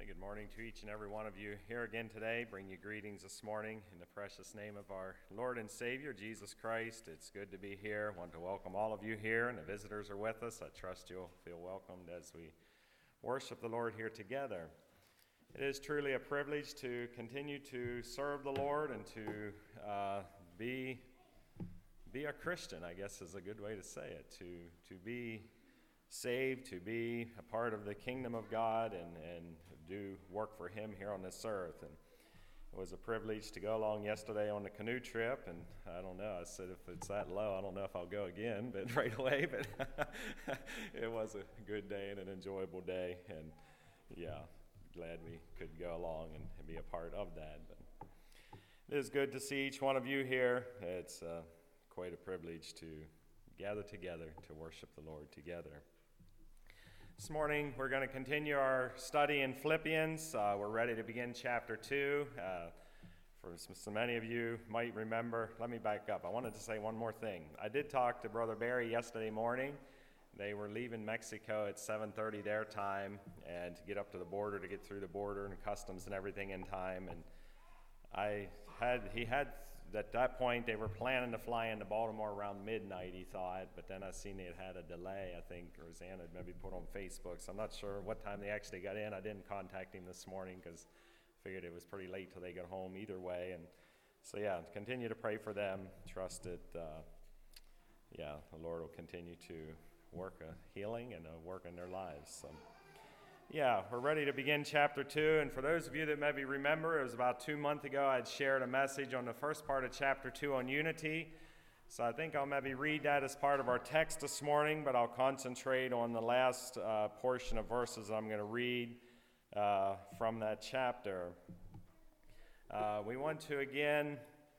Good morning to each and every one of you here again today. Bring you greetings this morning in the precious name of our Lord and Savior, Jesus Christ. It's good to be here. I want to welcome all of you here, and the visitors are with us. I trust you'll feel welcomed as we worship the Lord here together. It is truly a privilege to continue to serve the Lord and to be a Christian, I guess is a good way to say it, to be saved, to be a part of the kingdom of God and do work for Him here on this earth. And it was a privilege to go along yesterday on the canoe trip, and I don't know, I said if it's that low, I don't know if I'll go again, but right away, but it was a good day and an enjoyable day, and yeah, glad we could go along and be a part of that. But it is good to see each one of you here. It's quite a privilege to gather together to worship the Lord together. This morning, we're going to continue our study in Philippians. We're ready to begin chapter 2. For so many of you might remember, let me back up. I wanted to say one more thing. I did talk to Brother Barry yesterday morning. They were leaving Mexico at 7:30 their time, and to get up to the border, to get through the border and customs and everything in time. And at that point, they were planning to fly into Baltimore around midnight, he thought, but then I seen they had a delay. I think Rosanna had maybe put on Facebook, so I'm not sure what time they actually got in. I didn't contact him this morning because I figured it was pretty late till they got home either way. And so, yeah, continue to pray for them. Trust that, the Lord will continue to work a healing and a work in their lives. So, yeah, we're ready to begin chapter 2, and for those of you that maybe remember, it was about 2 months ago I'd shared a message on the first part of chapter 2 on unity, so I think I'll maybe read that as part of our text this morning, but I'll concentrate on the last portion of verses I'm going to read from that chapter. We want to again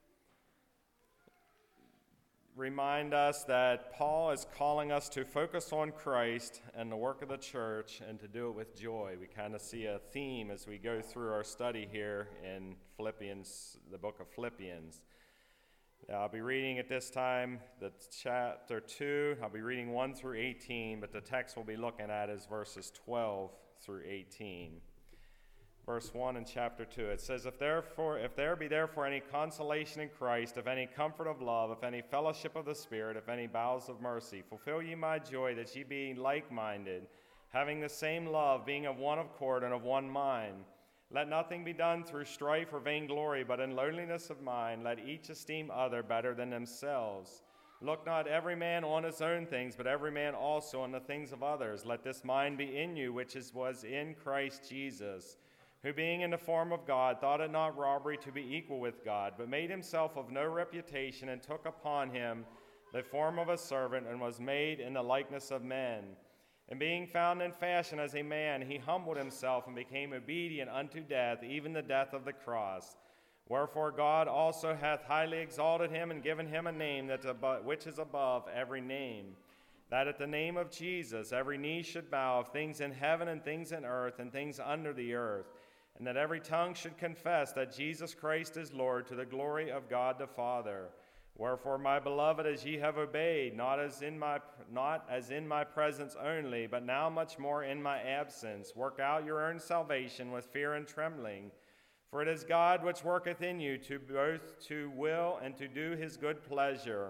remind us that Paul is calling us to focus on Christ and the work of the church and to do it with joy. We kind of see a theme as we go through our study here in Philippians, the book of Philippians. I'll be reading at this time the chapter 2. I'll be reading 1 through 18, but the text we'll be looking at is verses 12 through 18. Verse 1 in chapter 2, it says, If there be therefore any consolation in Christ, if any comfort of love, if any fellowship of the Spirit, if any bowels of mercy, fulfill ye my joy, that ye be like-minded, having the same love, being of one accord and of one mind. Let nothing be done through strife or vainglory, but in lowliness of mind, let each esteem other better than themselves. Look not every man on his own things, but every man also on the things of others. Let this mind be in you, which was in Christ Jesus, who being in the form of God, thought it not robbery to be equal with God, but made himself of no reputation, and took upon him the form of a servant, and was made in the likeness of men. And being found in fashion as a man, he humbled himself, and became obedient unto death, even the death of the cross. Wherefore God also hath highly exalted him, and given him a name which is above every name, that at the name of Jesus every knee should bow, of things in heaven and things in earth and things under the earth, and that every tongue should confess that Jesus Christ is Lord, to the glory of God the Father. Wherefore, my beloved, as ye have obeyed, not as in my presence only, but now much more in my absence, work out your own salvation with fear and trembling. For it is God which worketh in you to both to will and to do his good pleasure.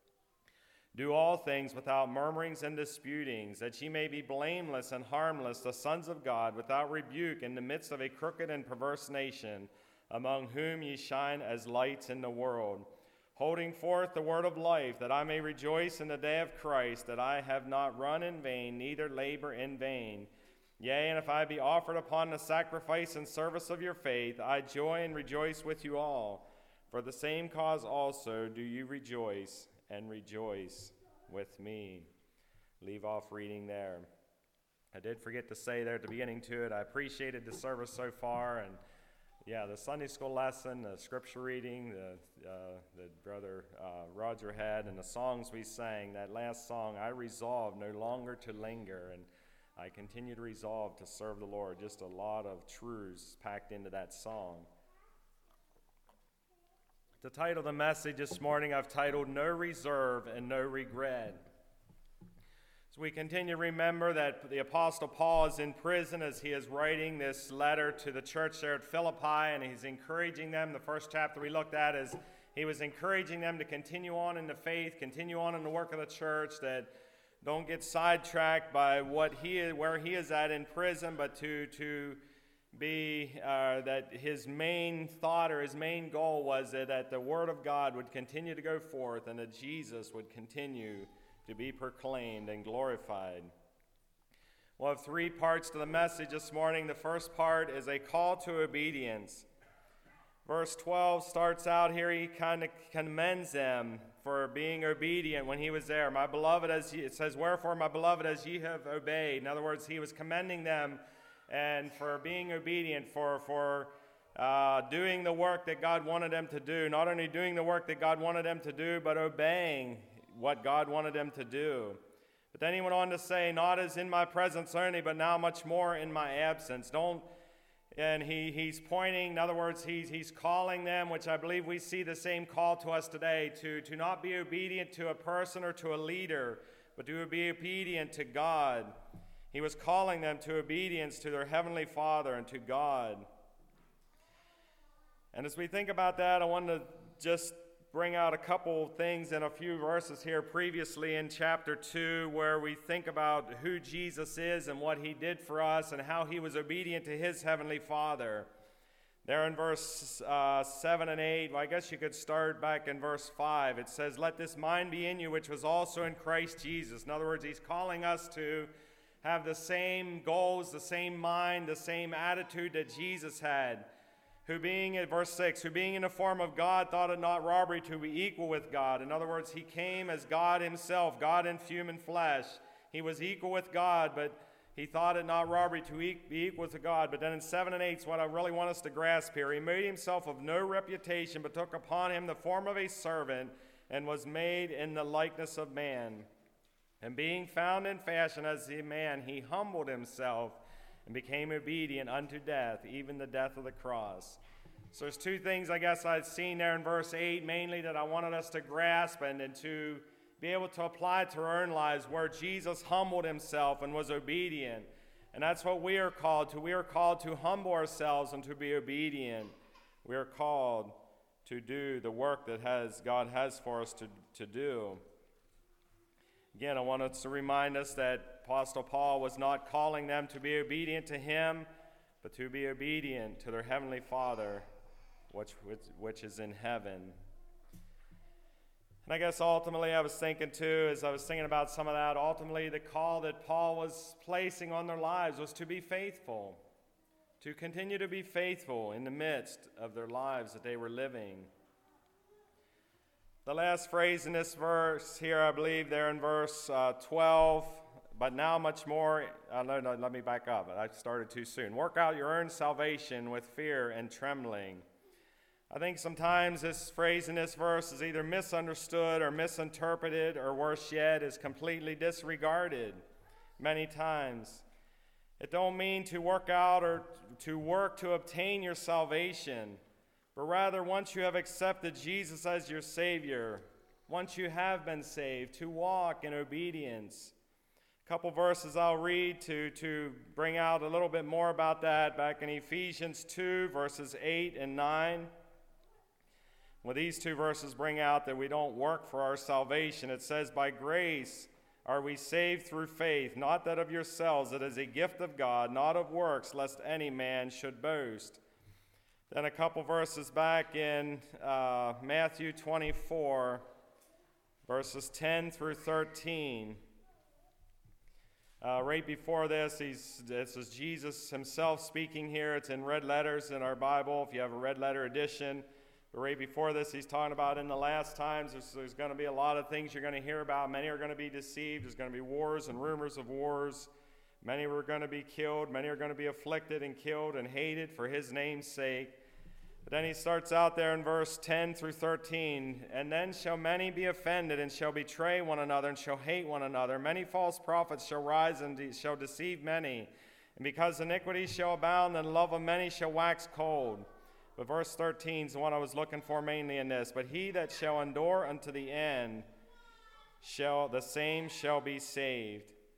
Do all things without murmurings and disputings, that ye may be blameless and harmless, the sons of God, without rebuke, in the midst of a crooked and perverse nation, among whom ye shine as lights in the world, holding forth the word of life, that I may rejoice in the day of Christ, that I have not run in vain, neither labor in vain. Yea, and if I be offered upon the sacrifice and service of your faith, I joy and rejoice with you all. For the same cause also do you rejoice, and rejoice with me. Leave off reading there. I did forget to say there at the beginning to it, I appreciated the service so far, and the Sunday school lesson, the scripture reading that Brother Roger had, and the songs we sang. That last song, I resolve no longer to linger, and I continue to resolve to serve the Lord. Just a lot of truths packed into that song. The title of the message this morning I've titled, No Reserve and No Regret. As we continue to remember that the Apostle Paul is in prison as he is writing this letter to the church there at Philippi, and he's encouraging them. The first chapter we looked at is he was encouraging them to continue on in the faith, continue on in the work of the church, that don't get sidetracked by where he is at in prison, but to be that his main thought or his main goal was that the Word of God would continue to go forth and that Jesus would continue to be proclaimed and glorified. We'll have three parts to the message this morning. The first part is a call to obedience. Verse 12 starts out here, he kind of commends them for being obedient when he was there. My beloved, it says, wherefore, my beloved, as ye have obeyed. In other words, he was commending them and for being obedient, for doing the work that God wanted them to do. Not only doing the work that God wanted them to do, but obeying what God wanted them to do. But then he went on to say, not as in my presence only, but now much more in my absence. And he's pointing, in other words, he's calling them, which I believe we see the same call to us today, to not be obedient to a person or to a leader, but to be obedient to God. He was calling them to obedience to their Heavenly Father and to God. And as we think about that, I want to just bring out a couple things in a few verses here previously in chapter 2 where we think about who Jesus is and what he did for us and how he was obedient to his Heavenly Father. There in verse 7 and 8, well, I guess you could start back in verse 5. It says, let this mind be in you which was also in Christ Jesus. In other words, he's calling us to have the same goals, the same mind, the same attitude that Jesus had. Who being, in verse 6, who being in the form of God thought it not robbery to be equal with God. In other words, he came as God himself, God in human flesh. He was equal with God, but he thought it not robbery to be equal to God. But then in 7 and 8 is what I really want us to grasp here. He made himself of no reputation, but took upon him the form of a servant, and was made in the likeness of man. And being found in fashion as a man, he humbled himself and became obedient unto death, even the death of the cross. So there's two things I guess I've seen there in verse 8 mainly that I wanted us to grasp and to be able to apply to our own lives, where Jesus humbled himself and was obedient. And that's what we are called to. We are called to humble ourselves and to be obedient. We are called to do the work that God has for us to do. Again, I wanted to remind us that Apostle Paul was not calling them to be obedient to him, but to be obedient to their Heavenly Father, which is in heaven. And I guess ultimately I was thinking too, as I was thinking about some of that, ultimately the call that Paul was placing on their lives was to be faithful, to continue to be faithful in the midst of their lives that they were living. The last phrase in this verse here, I believe, there in verse 12, but now much more, no, let me back up. I started too soon. Work out your own salvation with fear and trembling. I think sometimes this phrase in this verse is either misunderstood or misinterpreted, or worse yet, is completely disregarded many times. It don't mean to work out or to work to obtain your salvation, but rather, once you have accepted Jesus as your Savior, once you have been saved, to walk in obedience. A couple verses I'll read to bring out a little bit more about that, back in Ephesians 2, verses 8 and 9. Well, these two verses bring out that we don't work for our salvation. It says, by grace are we saved through faith, not that of yourselves, it is a gift of God, not of works, lest any man should boast. Then a couple verses back in Matthew 24, verses 10 through 13. Right before this is Jesus himself speaking here. It's in red letters in our Bible, if you have a red letter edition. But right before this, he's talking about in the last times, there's going to be a lot of things you're going to hear about. Many are going to be deceived. There's going to be wars and rumors of wars. Many are going to be killed. Many are going to be afflicted and killed and hated for his name's sake. But then he starts out there in verse 10 through 13. And then shall many be offended, and shall betray one another, and shall hate one another. Many false prophets shall rise and shall deceive many. And because iniquity shall abound, and the love of many shall wax cold. But verse 13 is the one I was looking for mainly in this. But he that shall endure unto the end, the same shall be saved.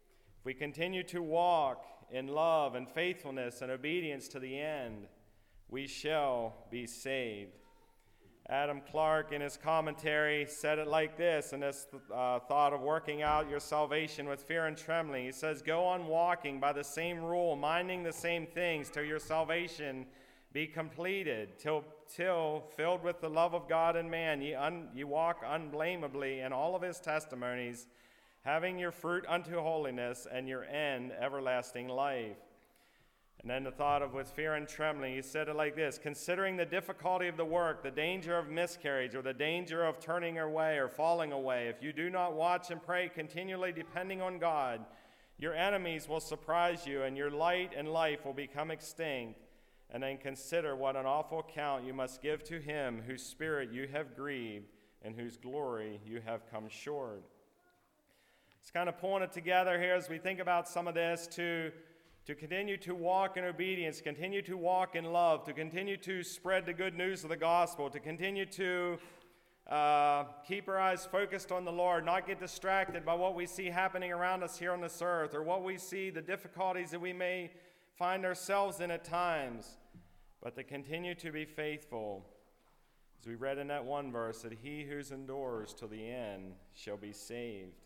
we continue to walk in love and faithfulness and obedience to the end, we shall be saved. Adam Clarke, in his commentary, said it like this in this thought of working out your salvation with fear and trembling. He says, "Go on walking by the same rule, minding the same things, till your salvation be completed, till filled with the love of God and man, ye walk unblameably in all of his testimonies, having your fruit unto holiness and your end everlasting life." And then the thought of with fear and trembling, he said it like this: "Considering the difficulty of the work, the danger of miscarriage, or the danger of turning away or falling away, if you do not watch and pray continually depending on God, your enemies will surprise you, and your light and life will become extinct. And then consider what an awful account you must give to him whose spirit you have grieved and whose glory you have come short." It's kind of pulling it together here as we think about some of this to continue to walk in obedience, continue to walk in love, to continue to spread the good news of the gospel, to continue to keep our eyes focused on the Lord, not get distracted by what we see happening around us here on this earth, or what we see, the difficulties that we may find ourselves in at times, but to continue to be faithful. As we read in that one verse, that he who endures till the end shall be saved.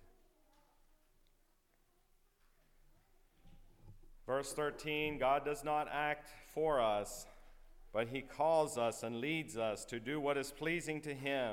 Verse 13, God does not act for us, but he calls us and leads us to do what is pleasing to him.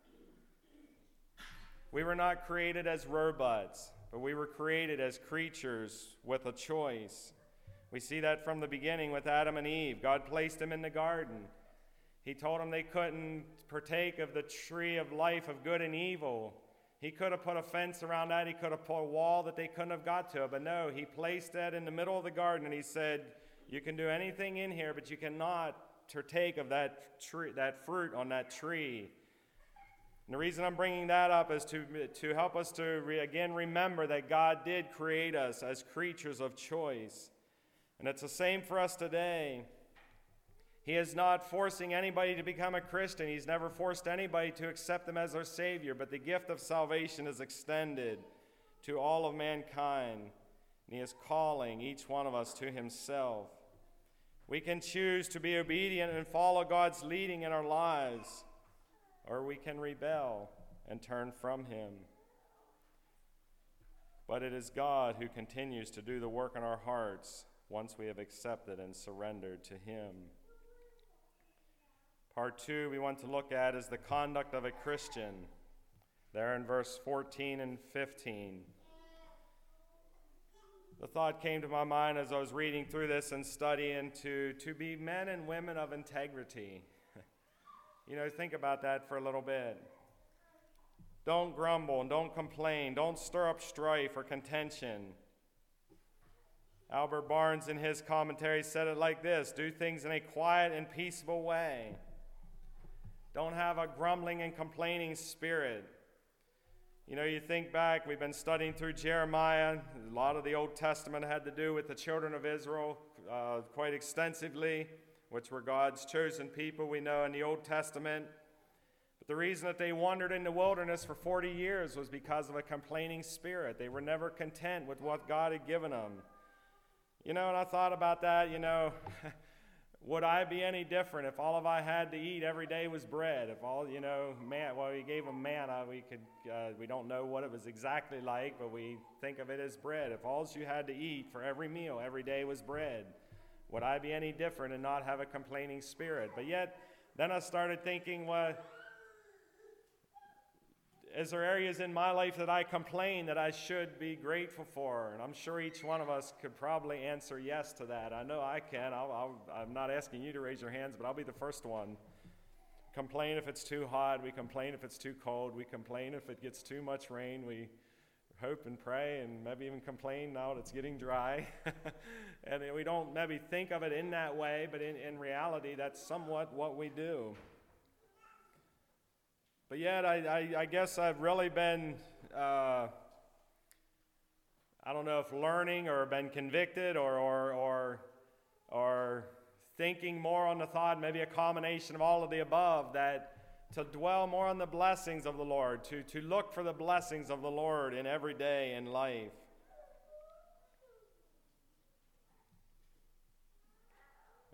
We were not created as robots, but we were created as creatures with a choice. We see that from the beginning with Adam and Eve. God placed them in the garden. He told them they couldn't partake of the tree of life of good and evil. He could have put a fence around that. He could have put a wall that they couldn't have got to. But no, he placed that in the middle of the garden, and he said, you can do anything in here, but you cannot partake of that tree, that fruit on that tree. And the reason I'm bringing that up is to help us to again remember that God did create us as creatures of choice. And it's the same for us today. He is not forcing anybody to become a Christian. He's never forced anybody to accept him as their Savior, but the gift of salvation is extended to all of mankind, and he is calling each one of us to himself. We can choose to be obedient and follow God's leading in our lives, or we can rebel and turn from him. But it is God who continues to do the work in our hearts once we have accepted and surrendered to him. Part 2 we want to look at is the conduct of a Christian, there in verse 14 and 15. The thought came to my mind as I was reading through this and studying to be men and women of integrity. Think about that for a little bit. Don't grumble and don't complain. Don't stir up strife or contention. Albert Barnes in his commentary said it like this: do things in a quiet and peaceable way. Don't have a grumbling and complaining spirit. You think back, we've been studying through Jeremiah. A lot of the Old Testament had to do with the children of Israel quite extensively, which were God's chosen people, we know, in the Old Testament. But the reason that they wandered in the wilderness for 40 years was because of a complaining spirit. They were never content with what God had given them. And I thought about that, would I be any different if all of I had to eat every day was bread? If all, he gave them manna, we don't know what it was exactly like, but we think of it as bread. If all you had to eat for every meal every day was bread, would I be any different and not have a complaining spirit? But yet, then I started thinking, is there areas in my life that I complain that I should be grateful for? And I'm sure each one of us could probably answer yes to that. I know I can. I'm not asking you to raise your hands, but I'll be the first one. Complain if it's too hot. We complain if it's too cold. We complain if it gets too much rain. We hope and pray and maybe even complain now that it's getting dry. And we don't maybe think of it in that way, but in reality, that's somewhat what we do. But yet, I guess I've really been, I don't know if learning or been convicted or thinking more on the thought, maybe a combination of all of the above, that to dwell more on the blessings of the Lord, to look for the blessings of the Lord in every day in life.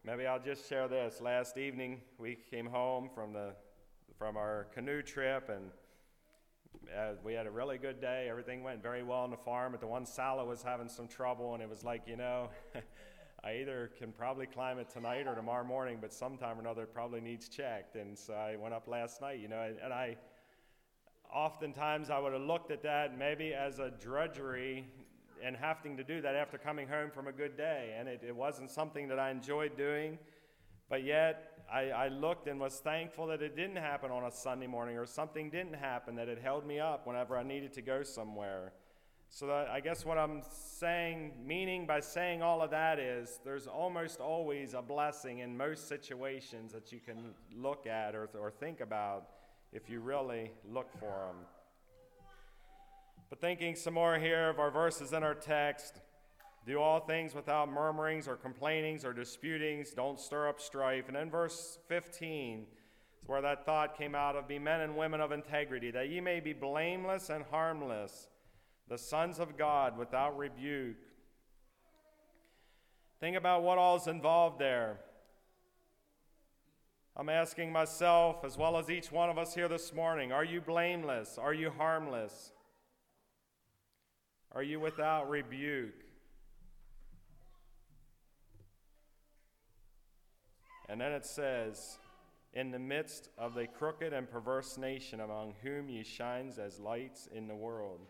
Maybe I'll just share this. Last evening, we came home from our canoe trip, and we had a really good day. Everything went very well on the farm, but the one silo was having some trouble, and it was like, I either can probably climb it tonight or tomorrow morning, but sometime or another it probably needs checked. And so I went up last night, and I oftentimes I would have looked at that maybe as a drudgery and having to do that after coming home from a good day. And it wasn't something that I enjoyed doing, but yet I looked and was thankful that it didn't happen on a Sunday morning, or something didn't happen, that it held me up whenever I needed to go somewhere. So that, I guess what I'm meaning by saying all of that is there's almost always a blessing in most situations that you can look at or think about if you really look for them. But thinking some more here of our verses in our text, do all things without murmurings or complainings or disputings, don't stir up strife. And in verse 15 is where that thought came out of, be men and women of integrity, that ye may be blameless and harmless, the sons of God without rebuke. Think about what all is involved there. I'm asking myself, as well as each one of us here this morning, are you blameless? Are you harmless? Are you without rebuke? And then it says, in the midst of the crooked and perverse nation, among whom ye shines as lights in the world.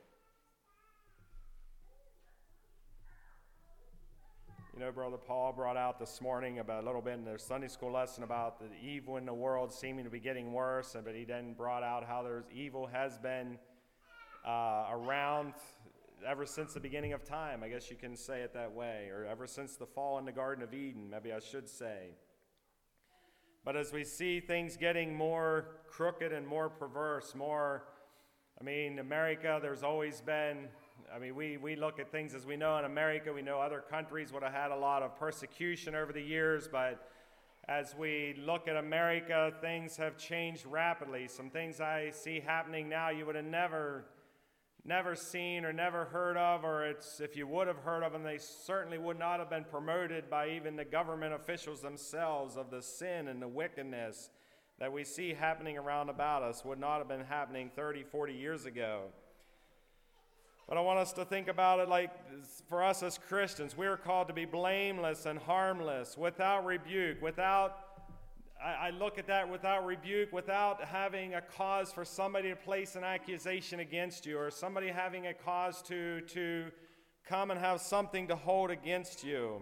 Brother Paul brought out this morning about a little bit in their Sunday school lesson about the evil in the world seeming to be getting worse, but he then brought out how there's evil has been around ever since the beginning of time. I guess you can say it that way, or ever since the fall in the Garden of Eden, maybe I should say. But as we see things getting more crooked and more perverse, America, there's always been, we look at things as we know in America. We know other countries would have had a lot of persecution over the years, but as we look at America, things have changed rapidly. Some things I see happening now you would have never seen or never heard of, or if you would have heard of them, they certainly would not have been promoted by even the government officials themselves, of the sin and the wickedness that we see happening around about us would not have been happening 30, 40 years ago. But I want us to think about it like, for us as Christians, we are called to be blameless and harmless, without rebuke, I look at that without rebuke, without having a cause for somebody to place an accusation against you, or somebody having a cause to come and have something to hold against you.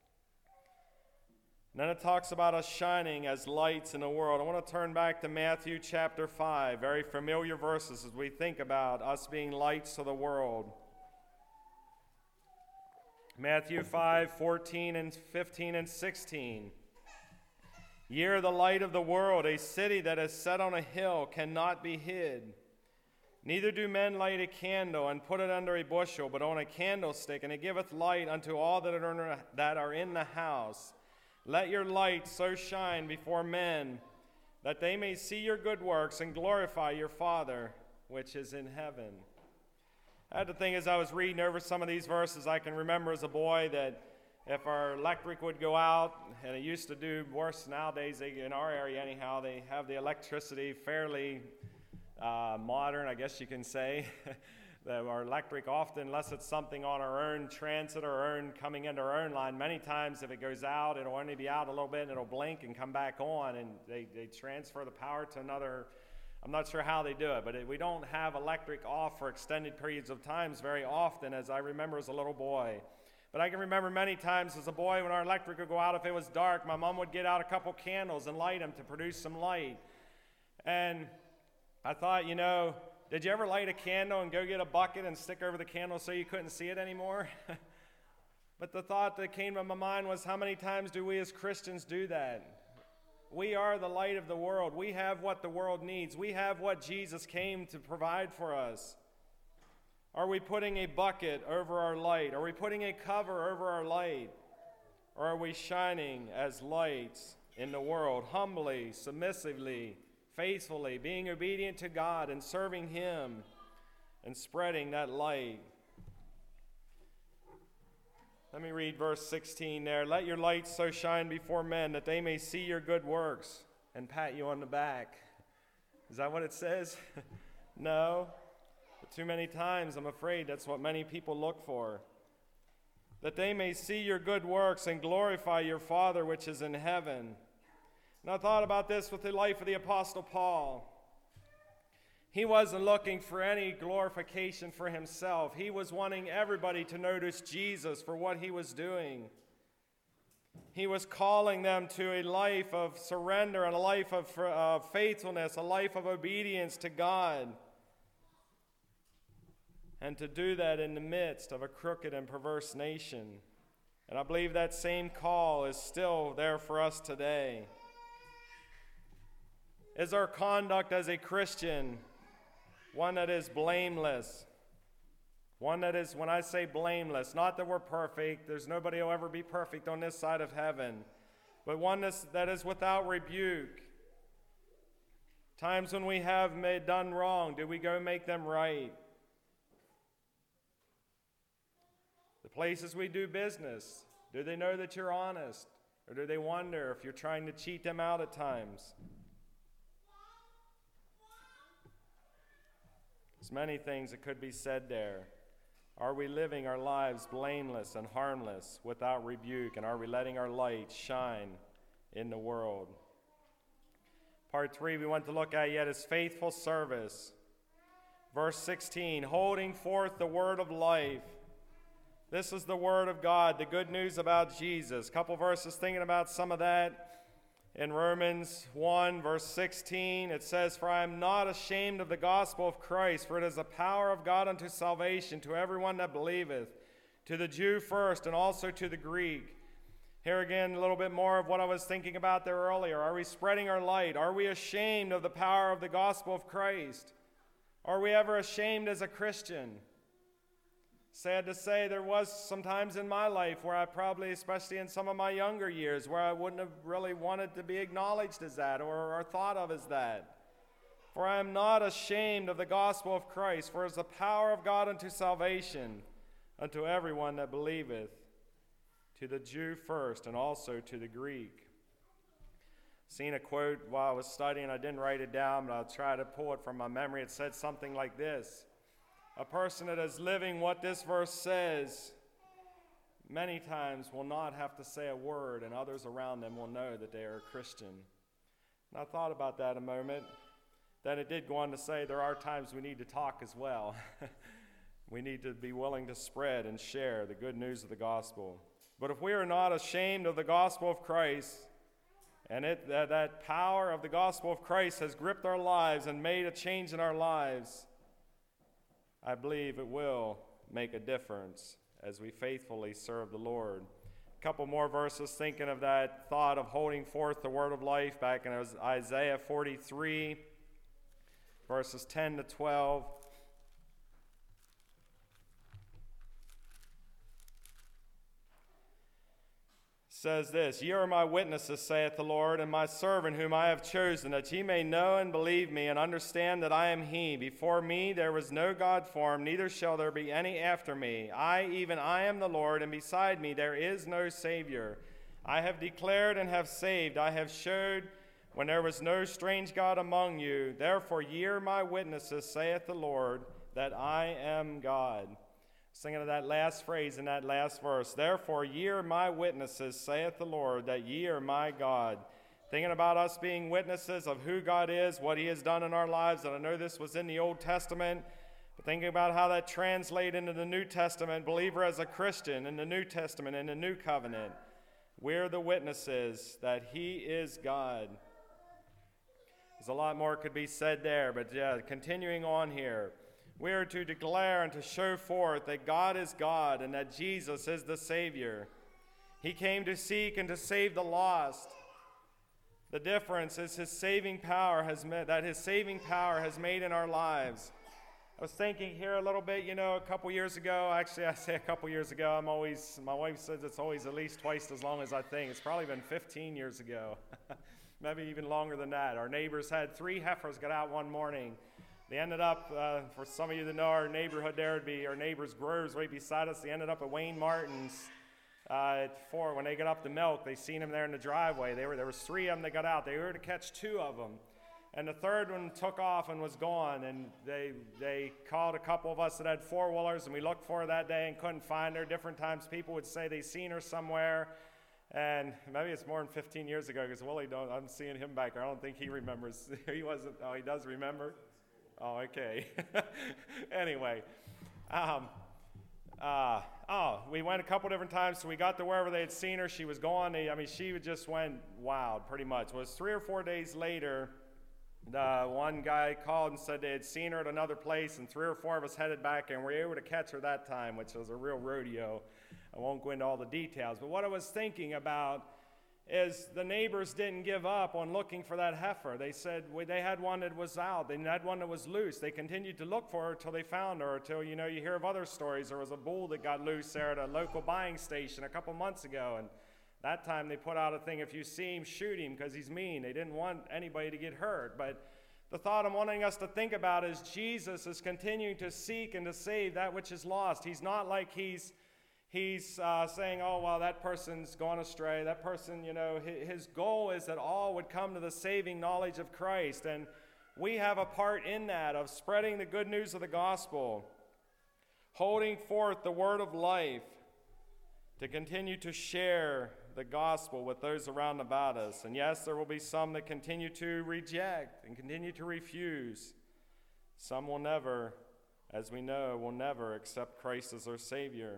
And then it talks about us shining as lights in the world. I want to turn back to Matthew chapter 5, very familiar verses as we think about us being lights to the world. Matthew 5, 14 and 15 and 16. Ye are the light of the world. A city that is set on a hill cannot be hid. Neither do men light a candle and put it under a bushel, but on a candlestick, and it giveth light unto all that are in the house. Let your light so shine before men, that they may see your good works and glorify your Father which is in heaven. I had to think, as I was reading over some of these verses, I can remember as a boy that if our electric would go out, and it used to do worse nowadays, in our area anyhow, they have the electricity fairly modern, I guess you can say. That our electric often, unless it's something on our own transit or our own coming into our own line, many times if it goes out, it'll only be out a little bit and it'll blink and come back on, and they transfer the power to another. I'm not sure how they do it, but we don't have electric off for extended periods of times very often, as I remember as a little boy. But I can remember many times as a boy when our electric would go out, if it was dark, my mom would get out a couple candles and light them to produce some light. And I thought, did you ever light a candle and go get a bucket and stick over the candle so you couldn't see it anymore? But the thought that came to my mind was, how many times do we as Christians do that? We are the light of the world. We have what the world needs. We have what Jesus came to provide for us. Are we putting a bucket over our light? Are we putting a cover over our light? Or are we shining as lights in the world, humbly, submissively, faithfully, being obedient to God and serving Him and spreading that light? Let me read verse 16 there. Let your light so shine before men that they may see your good works and pat you on the back. Is that what it says? No. But too many times, I'm afraid that's what many people look for. That they may see your good works and glorify your Father which is in heaven. And I thought about this with the life of the Apostle Paul. He wasn't looking for any glorification for himself. He was wanting everybody to notice Jesus for what he was doing. He was calling them to a life of surrender and a life of faithfulness, a life of obedience to God. And to do that in the midst of a crooked and perverse nation. And I believe that same call is still there for us today. Is our conduct as a Christian one that is blameless? One that is, when I say blameless, not that we're perfect, there's nobody who will ever be perfect on this side of heaven, but one that is without rebuke. Times when we have done wrong, do we go make them right? The places we do business, do they know that you're honest? Or do they wonder if you're trying to cheat them out at times? There's many things that could be said there. Are we living our lives blameless and harmless without rebuke? And are we letting our light shine in the world? Part 3 we want to look at yet is faithful service. Verse 16, holding forth the word of life. This is the word of God, the good news about Jesus. A couple verses thinking about some of that. In Romans 1, verse 16, it says, for I am not ashamed of the gospel of Christ, for it is the power of God unto salvation to everyone that believeth, to the Jew first, and also to the Greek. Here again, a little bit more of what I was thinking about there earlier. Are we spreading our light? Are we ashamed of the power of the gospel of Christ? Are we ever ashamed as a Christian? Sad to say, there was some times in my life where I probably, especially in some of my younger years, where I wouldn't have really wanted to be acknowledged as that or thought of as that. For I am not ashamed of the gospel of Christ, for it is the power of God unto salvation, unto everyone that believeth, to the Jew first, and also to the Greek. Seen a quote while I was studying. I didn't write it down, but I'll try to pull it from my memory. It said something like this. A person that is living what this verse says many times will not have to say a word, and others around them will know that they are a Christian. And I thought about that a moment. Then it did go on to say there are times we need to talk as well. We need to be willing to spread and share the good news of the gospel. But if we are not ashamed of the gospel of Christ, and that power of the gospel of Christ has gripped our lives and made a change in our lives, I believe it will make a difference as we faithfully serve the Lord. A couple more verses thinking of that thought of holding forth the word of life back in Isaiah 43, verses 10 to 12. Says this, ye are my witnesses, saith the Lord, and my servant whom I have chosen, that ye may know and believe me, and understand that I am he. Before me there was no God formed, neither shall there be any after me. I, even I am the Lord, and beside me there is no Savior. I have declared and have saved. I have showed when there was no strange God among you. Therefore ye are my witnesses, saith the Lord, that I am God. Singing of that last phrase in that last verse. Therefore ye are my witnesses, saith the Lord, that ye are my God. Thinking about us being witnesses of who God is, what he has done in our lives. And I know this was in the Old Testament, but thinking about how that translates into the New Testament, believer as a Christian in the New Testament, in the New Covenant. We're the witnesses that he is God. There's a lot more could be said there, but yeah, continuing on here. We are to declare and to show forth that God is God and that Jesus is the Savior. He came to seek and to save the lost. The difference is his saving power has made in our lives. I was thinking here a little bit, a couple years ago. Actually, I say a couple years ago. My wife says it's always at least twice as long as I think. It's probably been 15 years ago, maybe even longer than that. Our neighbors had 3 heifers get out one morning. They ended up, for some of you that know our neighborhood there, would be our neighbor's groves right beside us. They ended up at Wayne Martin's. when they got up to milk, they seen him there in the driveway. There was 3 of them that got out. They were to catch 2 of them. And the 3rd one took off and was gone. And they called a couple of us that had 4-wheelers, and we looked for her that day and couldn't find her. Different times people would say they seen her somewhere. And maybe it's more than 15 years ago, because Willie, I'm seeing him back there. I don't think he remembers. He wasn't. Oh, he does remember? Oh, okay. Anyway. We went a couple different times, so we got to wherever they had seen her. She was gone. She just went wild, pretty much. It was 3 or 4 days later, the one guy called and said they had seen her at another place, and 3 or 4 of us headed back, and we were able to catch her that time, which was a real rodeo. I won't go into all the details, but what I was thinking about is the neighbors didn't give up on looking for that heifer. They said they had one that was out. They had one that was loose. They continued to look for her until they found her, until, you hear of other stories. There was a bull that got loose there at a local buying station a couple months ago, and that time they put out a thing, if you see him, shoot him, because he's mean. They didn't want anybody to get hurt. But the thought I'm wanting us to think about is Jesus is continuing to seek and to save that which is lost. He's not like he's saying, oh, well, that person's gone astray. That person, his goal is that all would come to the saving knowledge of Christ. And we have a part in that, of spreading the good news of the gospel, holding forth the word of life, to continue to share the gospel with those around about us. And yes, there will be some that continue to reject and continue to refuse. Some will never, as we know, will never accept Christ as their Savior.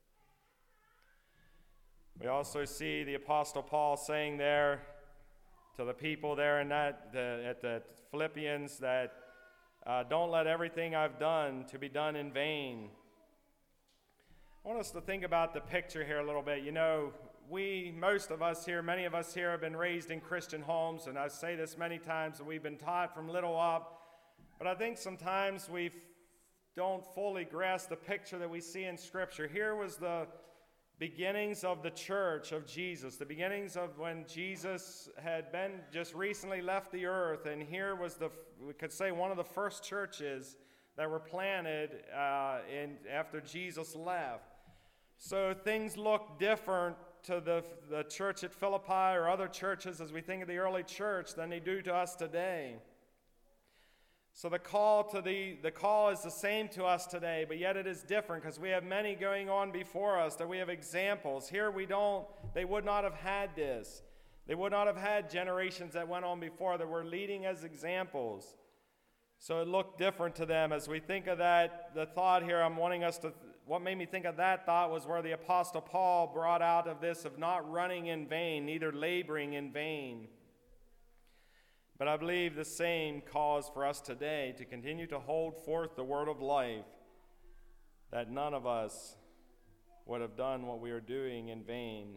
We also see the Apostle Paul saying there to the people there at the Philippians that don't let everything I've done to be done in vain. I want us to think about the picture here a little bit. Most of us here, many of us here have been raised in Christian homes, and I say this many times, that we've been taught from little up, but I think sometimes we don't fully grasp the picture that we see in Scripture. Here was the beginnings of the church of Jesus, the beginnings of when Jesus had been just recently left the earth, and here was we could say one of the first churches that were planted after Jesus left. So things look different to the church at Philippi or other churches as we think of the early church than they do to us today. So the call is the same to us today, but yet it is different because we have many going on before us, that we have examples. Here they would not have had this. They would not have had generations that went on before that were leading as examples. So it looked different to them. As we think of that, the thought here what made me think of that thought was where the Apostle Paul brought out of this of not running in vain, neither laboring in vain. But I believe the same cause for us today to continue to hold forth the word of life, that none of us would have done what we are doing in vain.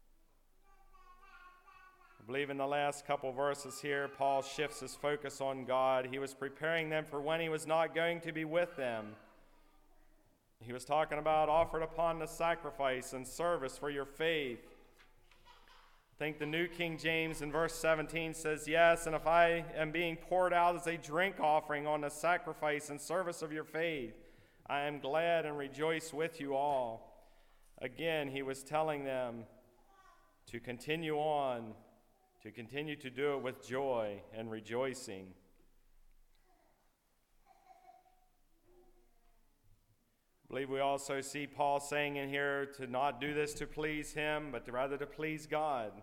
I believe in the last couple verses here, Paul shifts his focus on God. He was preparing them for when he was not going to be with them. He was talking about offered upon the sacrifice and service for your faith. I think the New King James in verse 17 says, yes, and if I am being poured out as a drink offering on the sacrifice and service of your faith, I am glad and rejoice with you all. Again, he was telling them to continue on, to continue to do it with joy and rejoicing. I believe we also see Paul saying in here to not do this to please him, but rather to please God.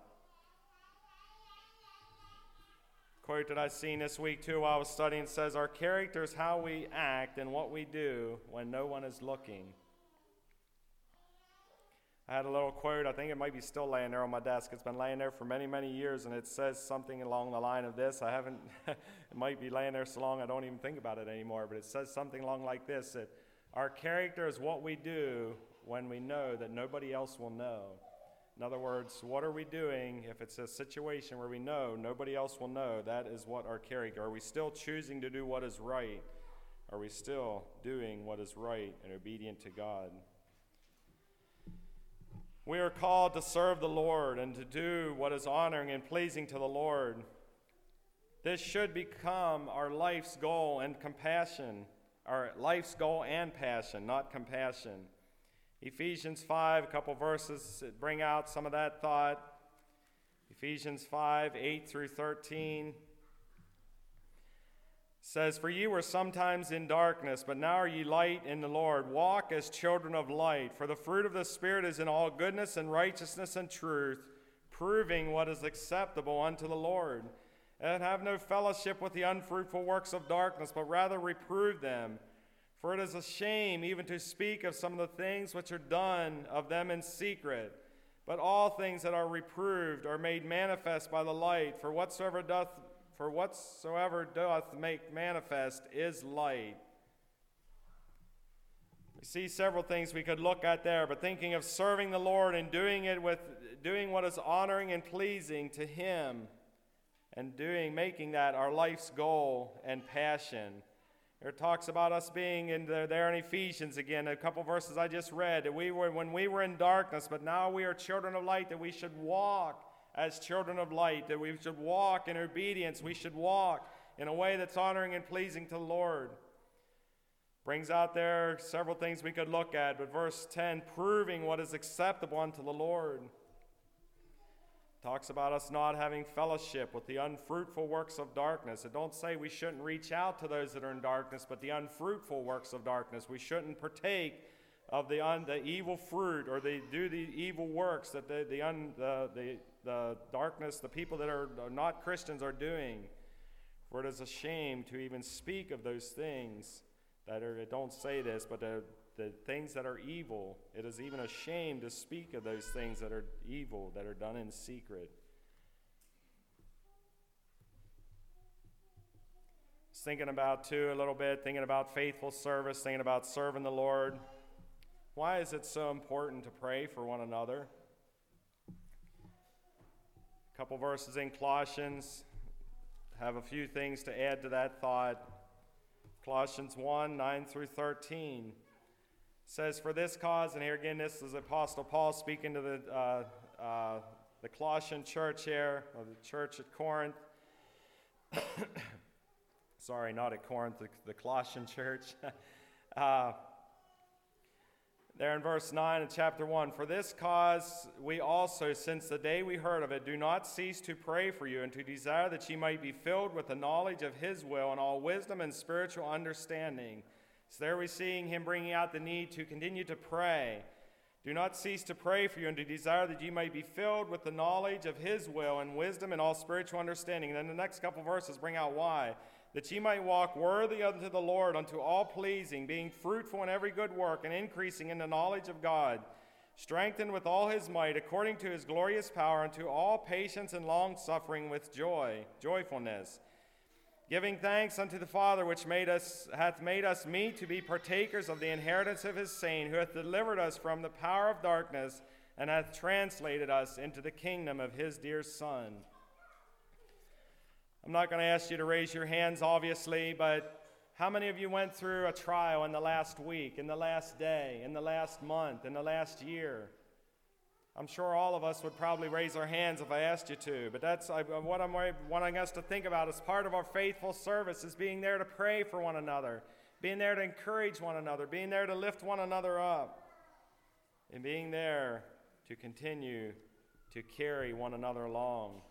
Quote that I've seen this week too while I was studying says, our character is how we act and what we do when no one is looking. I had a little quote, I think it might be still laying there on my desk. It's been laying there for many, many years, and it says something along the line of this. It might be laying there so long I don't even think about it anymore, but it says something along like this, that our character is what we do when we know that nobody else will know. In other words, what are we doing if it's a situation where we know nobody else will know? That is what our character. Are we still choosing to do what is right? Are we still doing what is right and obedient to God? We are called to serve the Lord and to do what is honoring and pleasing to the Lord. This should become our life's goal and compassion. Our life's goal and passion, not compassion. Ephesians 5, a couple verses that bring out some of that thought. Ephesians 5, 8 through 13 says, "For you were sometimes in darkness, but now are ye light in the Lord. Walk as children of light. For the fruit of the Spirit is in all goodness and righteousness and truth, proving what is acceptable unto the Lord. And have no fellowship with the unfruitful works of darkness, but rather reprove them. For it is a shame even to speak of some of the things which are done of them in secret. But all things that are reproved are made manifest by the light, for whatsoever doth make manifest is light." We see several things we could look at there, but thinking of serving the Lord and doing what is honoring and pleasing to Him, and making that our life's goal and passion. It talks about us being there in Ephesians again, a couple verses I just read, that when we were in darkness, but now we are children of light, that we should walk as children of light, that we should walk in obedience, we should walk in a way that's honoring and pleasing to the Lord. Brings out there several things we could look at, but verse 10, proving what is acceptable unto the Lord. Talks about us not having fellowship with the unfruitful works of darkness. It don't say we shouldn't reach out to those that are in darkness, but the unfruitful works of darkness. We shouldn't partake of the evil fruit, or do the evil works that the darkness, the people that are not Christians are doing. For it is a shame to even speak of those things it don't say this, but the things that are evil. It is even a shame to speak of those things that are evil, that are done in secret. I was thinking about, too, a little bit, thinking about faithful service, thinking about serving the Lord. Why is it so important to pray for one another? A couple verses in Colossians have a few things to add to that thought. Colossians 1, 9 through 13 says, "For this cause," and here again this is Apostle Paul speaking to the Colossian church here, or the church at Corinth. Sorry, not at Corinth, the Colossian church. There in verse 9 of chapter 1, "For this cause we also, since the day we heard of it, do not cease to pray for you, and to desire that ye might be filled with the knowledge of His will and all wisdom and spiritual understanding." So there we're seeing him bringing out the need to continue to pray. "Do not cease to pray for you, and to desire that ye might be filled with the knowledge of His will and wisdom and all spiritual understanding." And then the next couple verses bring out why. "That ye might walk worthy unto the Lord, unto all pleasing, being fruitful in every good work, and increasing in the knowledge of God, strengthened with all His might, according to His glorious power, unto all patience and long-suffering with joyfulness, giving thanks unto the Father, which hath made us meet to be partakers of the inheritance of His saints, who hath delivered us from the power of darkness, and hath translated us into the kingdom of His dear Son." I'm not going to ask you to raise your hands, obviously, but how many of you went through a trial in the last week, in the last day, in the last month, in the last year? I'm sure all of us would probably raise our hands if I asked you to, but that's what I'm wanting us to think about as part of our faithful service, is being there to pray for one another, being there to encourage one another, being there to lift one another up, and being there to continue to carry one another along.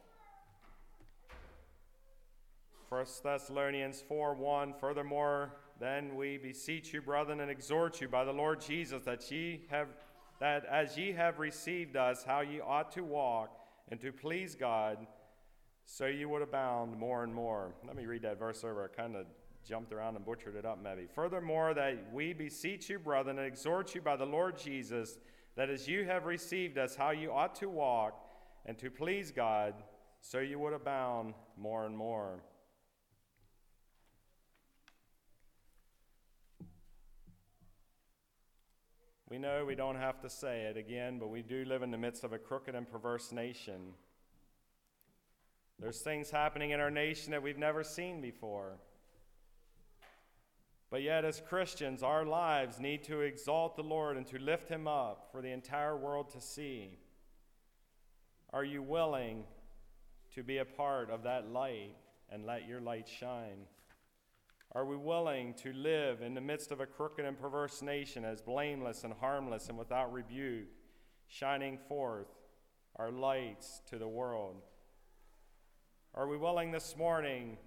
1 Thessalonians 4:1, "Furthermore, then we beseech you, brethren, and exhort you by the Lord Jesus, that as ye have received us, how ye ought to walk, and to please God, so you would abound more and more." Let me read that verse over. I kind of jumped around and butchered it up maybe. "Furthermore, that we beseech you, brethren, and exhort you by the Lord Jesus, that as you have received us, how you ought to walk, and to please God, so you would abound more and more." We know we don't have to say it again, but we do live in the midst of a crooked and perverse nation. There's things happening in our nation that we've never seen before. But yet, as Christians, our lives need to exalt the Lord and to lift Him up for the entire world to see. Are you willing to be a part of that light and let your light shine? Are we willing to live in the midst of a crooked and perverse nation as blameless and harmless and without rebuke, shining forth our lights to the world? Are we willing this morning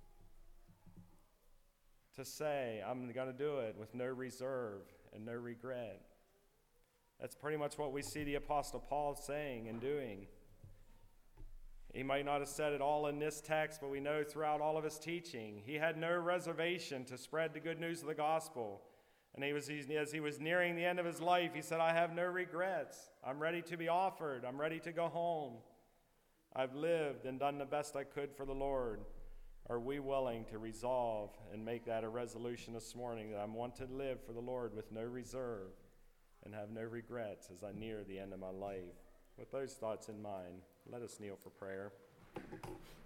to say, I'm going to do it with no reserve and no regret? That's pretty much what we see the Apostle Paul saying and doing. He might not have said it all in this text, but we know throughout all of his teaching, he had no reservation to spread the good news of the gospel. And as he was nearing the end of his life, he said, I have no regrets. I'm ready to be offered. I'm ready to go home. I've lived and done the best I could for the Lord. Are we willing to resolve and make that a resolution this morning that I want to live for the Lord with no reserve and have no regrets as I near the end of my life? With those thoughts in mind, let us kneel for prayer.